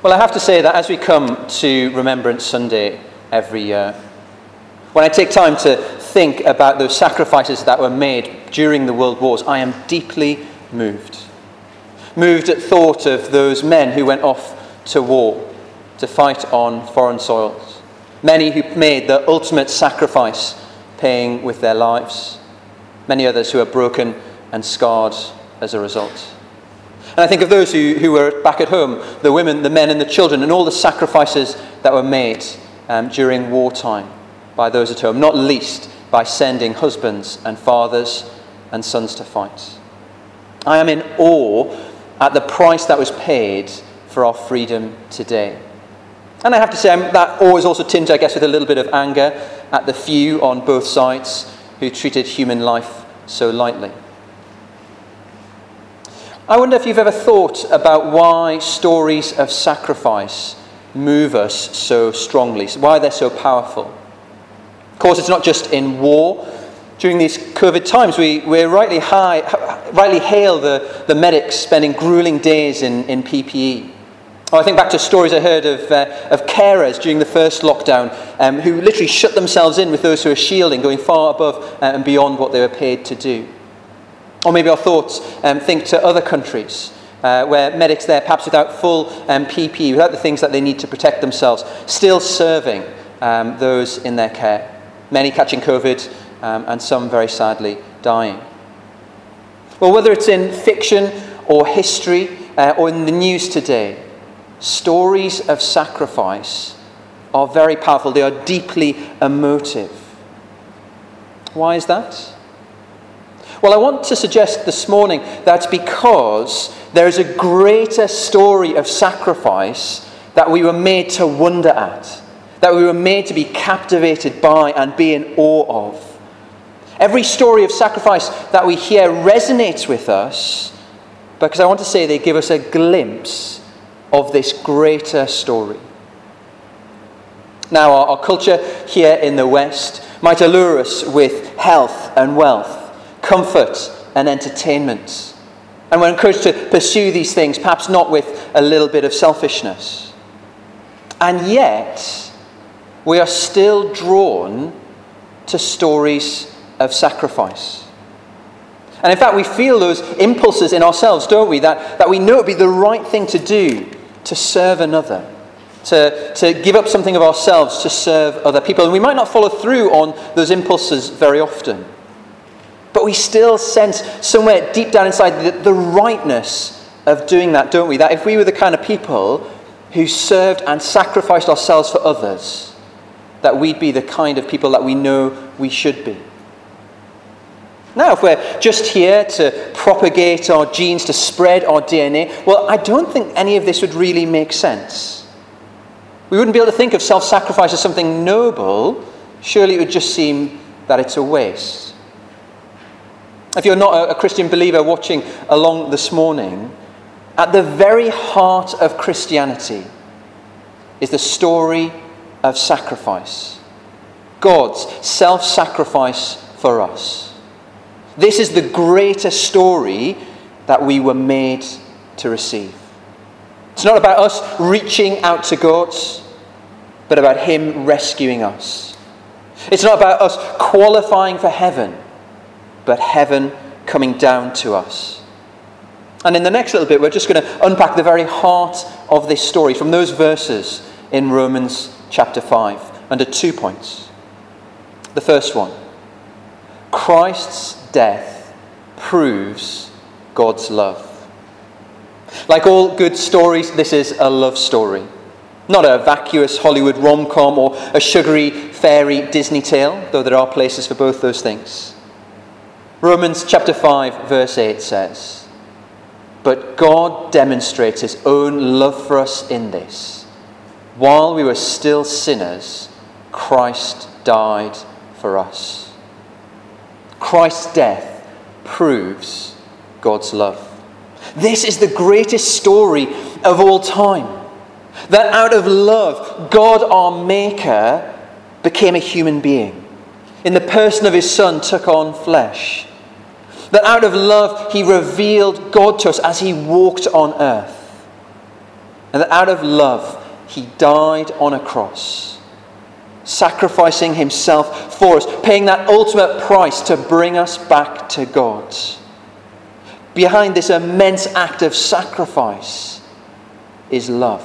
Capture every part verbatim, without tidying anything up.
Well, I have to say that as we come to Remembrance Sunday every year, when I take time to think about those sacrifices that were made during the World Wars, I am deeply moved. Moved at thought of those men who went off to war, to fight on foreign soils. Many who made the ultimate sacrifice, paying with their lives. Many others who are broken and scarred as a result. And I think of those who, who were back at home, the women, the men and the children, and all the sacrifices that were made um, during wartime by those at home, not least by sending husbands and fathers and sons to fight. I am in awe at the price that was paid for our freedom today. And I have to say, I'm, that awe is also tinged, I guess, with a little bit of anger at the few on both sides who treated human life so lightly. I wonder if you've ever thought about why stories of sacrifice move us so strongly, why they're so powerful. Of course, it's not just in war. During these COVID times, we, we rightly, high, rightly hail the, the medics spending grueling days in, in P P E. Oh, I think back to stories I heard of, uh, of carers during the first lockdown um, who literally shut themselves in with those who are shielding, going far above uh, and beyond what they were paid to do. Or maybe our thoughts um, think to other countries uh, where medics there, perhaps without full um, P P E, without the things that they need to protect themselves, still serving um, those in their care. Many catching COVID um, and some very sadly dying. Well, whether it's in fiction or history uh, or in the news today, stories of sacrifice are very powerful. They are deeply emotive. Why is that? Well, I want to suggest this morning that's because there is a greater story of sacrifice that we were made to wonder at, that we were made to be captivated by and be in awe of. Every story of sacrifice that we hear resonates with us because I want to say they give us a glimpse of this greater story. Now, our, our culture here in the West might allure us with health and wealth, comfort and entertainment. And we're encouraged to pursue these things, perhaps not with a little bit of selfishness. And yet, we are still drawn to stories of sacrifice. And in fact, we feel those impulses in ourselves, don't we? That, that we know it would be the right thing to do to serve another, to, to give up something of ourselves to serve other people. And we might not follow through on those impulses very often. But we still sense somewhere deep down inside the, the rightness of doing that, don't we? That if we were the kind of people who served and sacrificed ourselves for others, that we'd be the kind of people that we know we should be. Now, if we're just here to propagate our genes, to spread our D N A, well, I don't think any of this would really make sense. We wouldn't be able to think of self-sacrifice as something noble. Surely it would just seem that it's a waste. If you're not a Christian believer watching along this morning, at the very heart of Christianity is the story of sacrifice. God's self-sacrifice for us. This is the greater story that we were made to receive. It's not about us reaching out to God, but about Him rescuing us. It's not about us qualifying for heaven, but heaven coming down to us. And in the next little bit, we're just going to unpack the very heart of this story from those verses in Romans chapter five, under two points. The first one, Christ's death proves God's love. Like all good stories, this is a love story. Not a vacuous Hollywood rom-com or a sugary fairy Disney tale, though there are places for both those things. Romans chapter five, verse eight says, "But God demonstrates His own love for us in this. While we were still sinners, Christ died for us." Christ's death proves God's love. This is the greatest story of all time. That out of love, God our Maker became a human being. In the person of His Son, took on flesh. That out of love, He revealed God to us as He walked on earth. And that out of love, he died on a cross, sacrificing himself for us, paying that ultimate price to bring us back to God. Behind this immense act of sacrifice is love.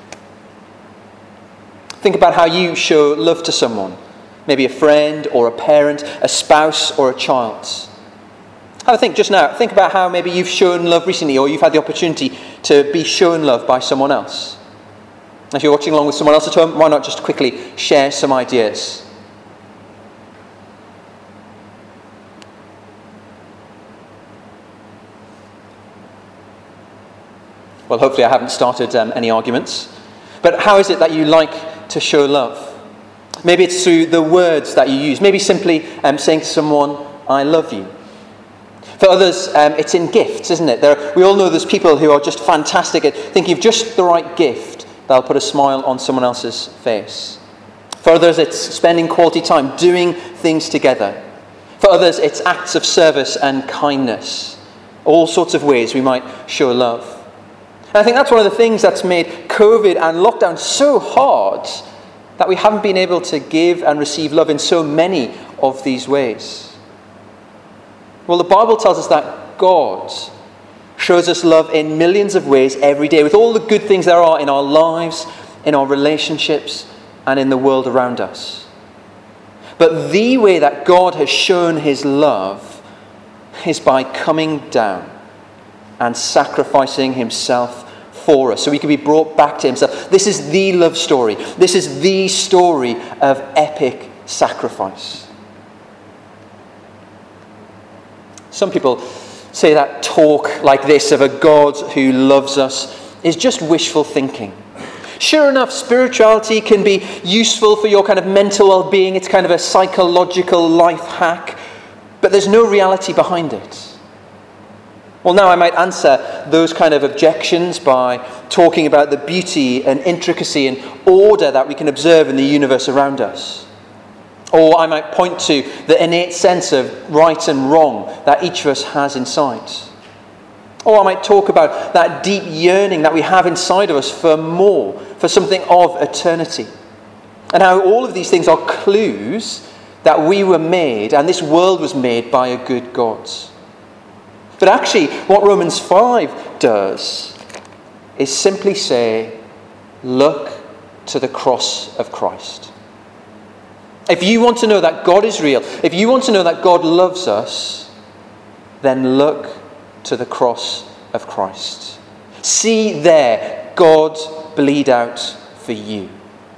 Think about how you show love to someone, maybe a friend or a parent, a spouse or a child. Have a think just now. Think about how maybe you've shown love recently, or you've had the opportunity to be shown love by someone else. If you're watching along with someone else at home, why not just quickly share some ideas? Well, hopefully I haven't started um, any arguments. But how is it that you like to show love? Maybe it's through the words that you use. Maybe simply um, saying to someone, I love you. For others, um, it's in gifts, isn't it? There, we all know there's people who are just fantastic at thinking of just the right gift that'll put a smile on someone else's face. For others, it's spending quality time, doing things together. For others, it's acts of service and kindness. All sorts of ways we might show love. And I think that's one of the things that's made COVID and lockdown so hard, that we haven't been able to give and receive love in so many of these ways. Well, the Bible tells us that God shows us love in millions of ways every day, with all the good things there are in our lives, in our relationships, and in the world around us. But the way that God has shown his love is by coming down and sacrificing himself for us, so we can be brought back to himself. This is the love story. This is the story of epic sacrifice. Some people say that talk like this of a God who loves us is just wishful thinking. Sure enough, spirituality can be useful for your kind of mental well-being. It's kind of a psychological life hack, but there's no reality behind it. Well, now I might answer those kind of objections by talking about the beauty and intricacy and order that we can observe in the universe around us. Or I might point to the innate sense of right and wrong that each of us has inside. Or I might talk about that deep yearning that we have inside of us for more, for something of eternity. And how all of these things are clues that we were made, and this world was made by a good God. But actually, what Romans five does is simply say, look to the cross of Christ. If you want to know that God is real, if you want to know that God loves us, then look to the cross of Christ. See there God bleed out for you.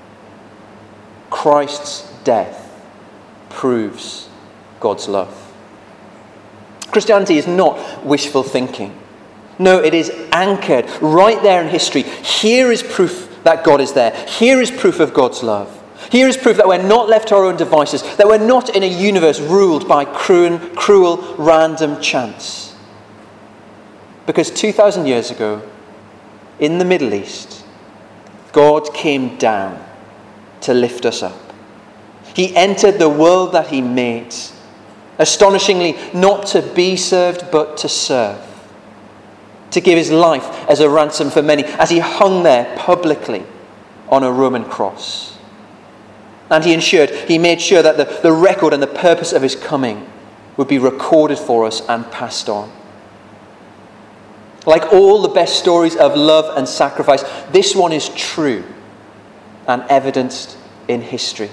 Christ's death proves God's love. Christianity is not wishful thinking. No, it is anchored right there in history. Here is proof that God is there. Here is proof of God's love. Here is proof that we're not left to our own devices, that we're not in a universe ruled by cruel, cruel random chance. Because two thousand years ago, in the Middle East, God came down to lift us up. He entered the world that he made, astonishingly not to be served, but to serve. To give his life as a ransom for many, as he hung there publicly on a Roman cross. And he ensured, he made sure that the, the record and the purpose of his coming would be recorded for us and passed on. Like all the best stories of love and sacrifice, this one is true and evidenced in history.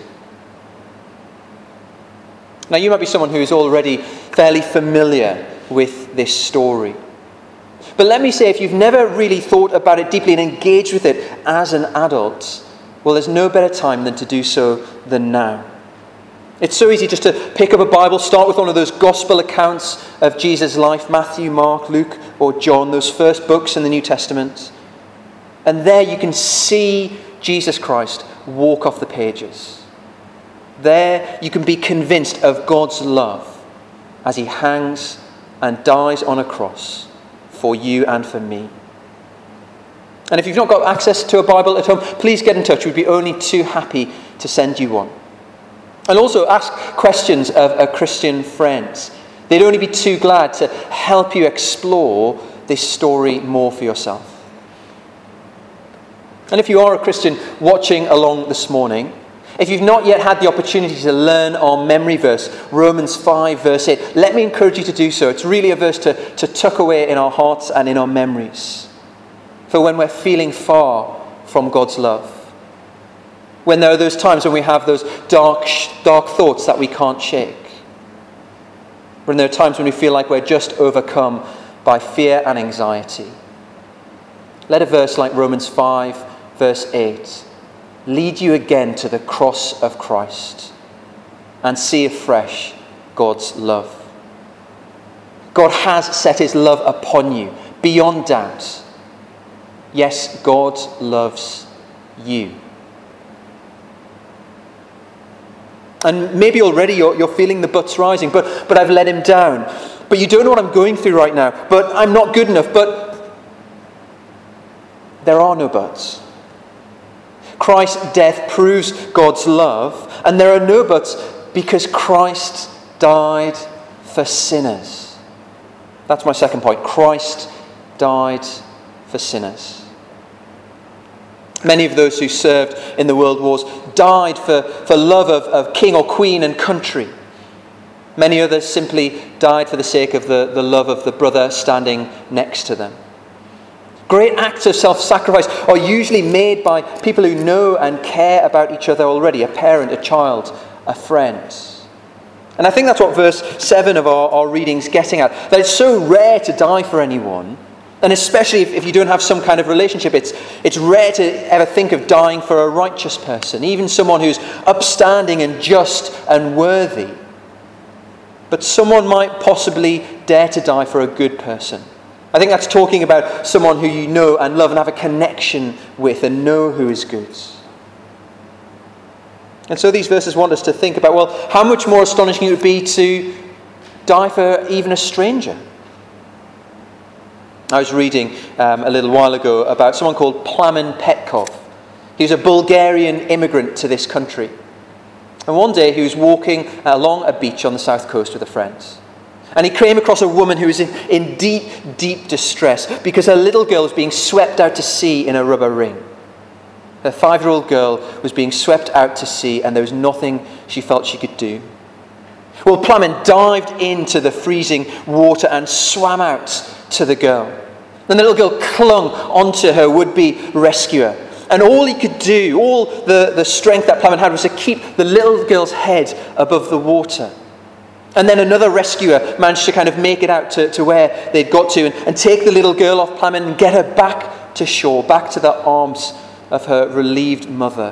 Now, you might be someone who is already fairly familiar with this story. But let me say, if you've never really thought about it deeply and engaged with it as an adult, well, there's no better time than to do so than now. It's so easy just to pick up a Bible, start with one of those gospel accounts of Jesus' life, Matthew, Mark, Luke, or John, those first books in the New Testament. And there you can see Jesus Christ walk off the pages. There you can be convinced of God's love as he hangs and dies on a cross for you and for me. And if you've not got access to a Bible at home, please get in touch. We'd be only too happy to send you one. And also ask questions of a Christian friends. They'd only be too glad to help you explore this story more for yourself. And if you are a Christian watching along this morning, if you've not yet had the opportunity to learn our memory verse, Romans five, verse eight, let me encourage you to do so. It's really a verse to, to tuck away in our hearts and in our memories. For when we're feeling far from God's love, when there are those times when we have those dark, dark thoughts that we can't shake, when there are times when we feel like we're just overcome by fear and anxiety, let a verse like Romans five, verse eight, lead you again to the cross of Christ and see afresh God's love. God has set his love upon you beyond doubt. Yes, God loves you. And maybe already you're, you're feeling the buts rising, but, but I've let him down. But you don't know what I'm going through right now. But I'm not good enough. But there are no buts. Christ's death proves God's love, and there are no buts because Christ died for sinners. That's my second point. Christ died for sinners. Many of those who served in the world wars died for, for love of, of king or queen and country. Many others simply died for the sake of the, the love of the brother standing next to them. Great acts of self-sacrifice are usually made by people who know and care about each other already, a parent, a child, a friend. And I think that's what verse seven of our, our reading's getting at, that it's so rare to die for anyone, and especially if, if you don't have some kind of relationship, it's, it's rare to ever think of dying for a righteous person, even someone who's upstanding and just and worthy. But someone might possibly dare to die for a good person. I think that's talking about someone who you know and love and have a connection with and know who is good. And so these verses want us to think about, well, how much more astonishing it would be to die for even a stranger. I was reading um, a little while ago about someone called Plamen Petkov. He was a Bulgarian immigrant to this country. And one day he was walking along a beach on the south coast with a friend. And he came across a woman who was in, in deep, deep distress because her little girl was being swept out to sea in a rubber ring. Her five-year-old girl was being swept out to sea and there was nothing she felt she could do. Well, Plamen dived into the freezing water and swam out to the girl. And the little girl clung onto her would-be rescuer. And all he could do, all the, the strength that Plamen had, was to keep the little girl's head above the water. And then another rescuer managed to kind of make it out to, to where they'd got to and, and take the little girl off Plamen and get her back to shore, back to the arms of her relieved mother.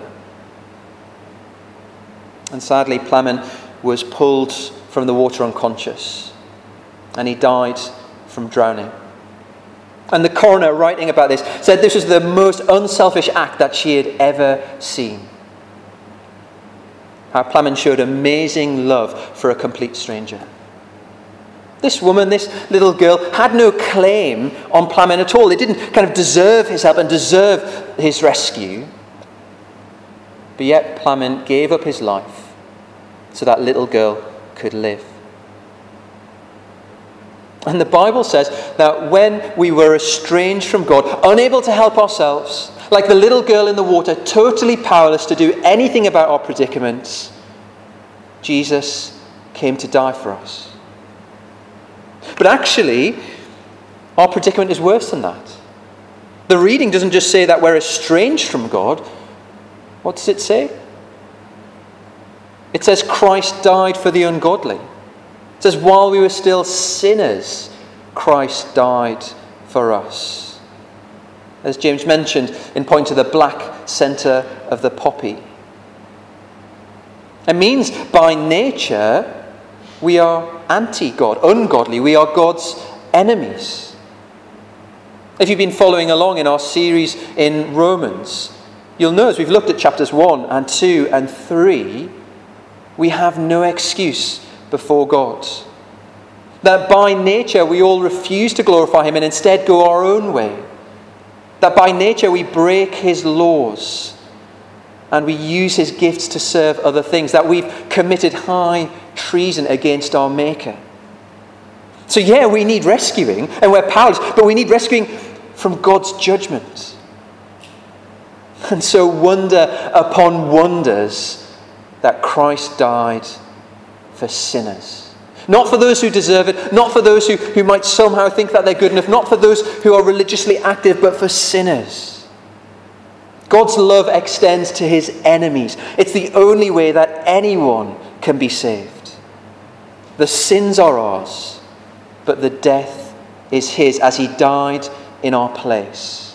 And sadly, Plamen was pulled from the water unconscious, and he died from drowning. And the coroner, writing about this, said this was the most unselfish act that she had ever seen. How Plamen showed amazing love for a complete stranger. This woman, this little girl, had no claim on Plamen at all. They didn't kind of deserve his help and deserve his rescue. But yet Plamen gave up his life so that little girl could live. And the Bible says that when we were estranged from God, unable to help ourselves, like the little girl in the water, totally powerless to do anything about our predicaments, Jesus came to die for us. But actually, our predicament is worse than that. The reading doesn't just say that we're estranged from God. What does it say? It says Christ died for the ungodly. It says while we were still sinners, Christ died for us. As James mentioned in point to the black centre of the poppy. It means by nature we are anti-God, ungodly. We are God's enemies. If you've been following along in our series in Romans, you'll know as we've looked at chapters one and two and three, we have no excuse before God. That by nature we all refuse to glorify him and instead go our own way. That by nature we break his laws and we use his gifts to serve other things. That we've committed high treason against our Maker. So yeah, we need rescuing and we're powerless, but we need rescuing from God's judgment. And so wonder upon wonders that Christ died for sinners. Not for those who deserve it, not for those who, who might somehow think that they're good enough, not for those who are religiously active, but for sinners. God's love extends to his enemies. It's the only way that anyone can be saved. The sins are ours, but the death is his as he died in our place.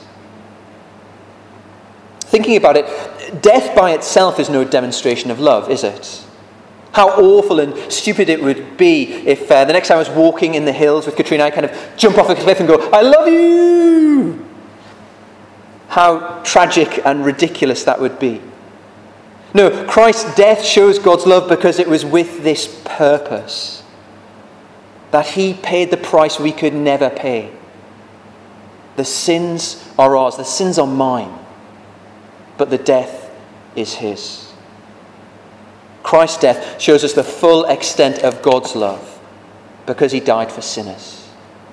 Thinking about it, death by itself is no demonstration of love, is it? How awful and stupid it would be if uh, the next time I was walking in the hills with Katrina, I kind of jump off a cliff and go, I love you! How tragic and ridiculous that would be. No, Christ's death shows God's love because it was with this purpose. That he paid the price we could never pay. The sins are ours, the sins are mine, but the death is his. Christ's death shows us the full extent of God's love because he died for sinners.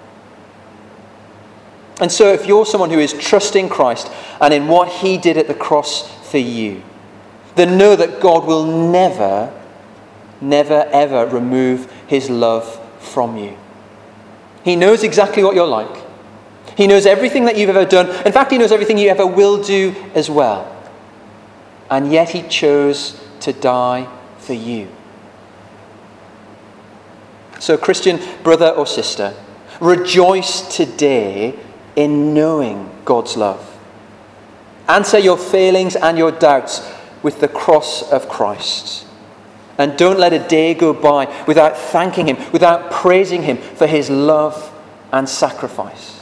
And so if you're someone who is trusting Christ and in what he did at the cross for you, then know that God will never, never, ever remove his love from you. He knows exactly what you're like. He knows everything that you've ever done. In fact, he knows everything you ever will do as well. And yet he chose to die for you. So, Christian brother or sister, rejoice today in knowing God's love. Answer your failings and your doubts with the cross of Christ. And don't let a day go by without thanking him, without praising him for his love and sacrifice.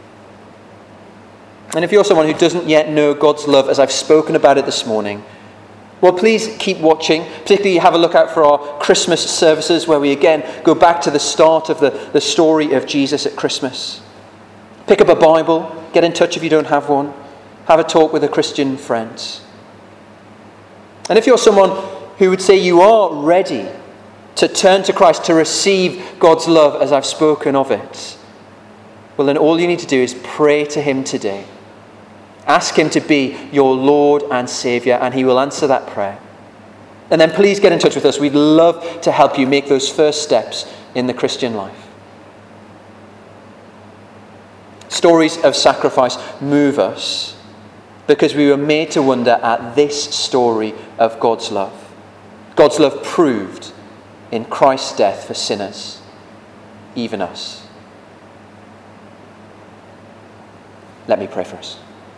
And if you're someone who doesn't yet know God's love as I've spoken about it this morning, well, please keep watching. Particularly have a look out for our Christmas services where we again go back to the start of the, the story of Jesus at Christmas. Pick up a Bible. Get in touch if you don't have one. Have a talk with a Christian friend. And if you're someone who would say you are ready to turn to Christ, to receive God's love as I've spoken of it, well, then all you need to do is pray to him today. Ask him to be your Lord and Saviour, and he will answer that prayer. And then please get in touch with us. We'd love to help you make those first steps in the Christian life. Stories of sacrifice move us because we were made to wonder at this story of God's love. God's love proved in Christ's death for sinners, even us. Let me pray for us.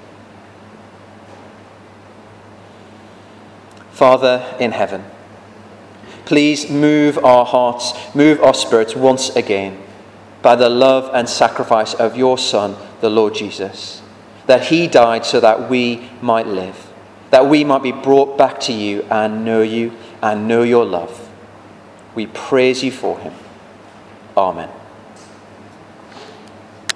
Father in heaven, please move our hearts, move our spirits once again by the love and sacrifice of your Son, the Lord Jesus, that he died so that we might live, that we might be brought back to you and know you and know your love. We praise you for him. Amen.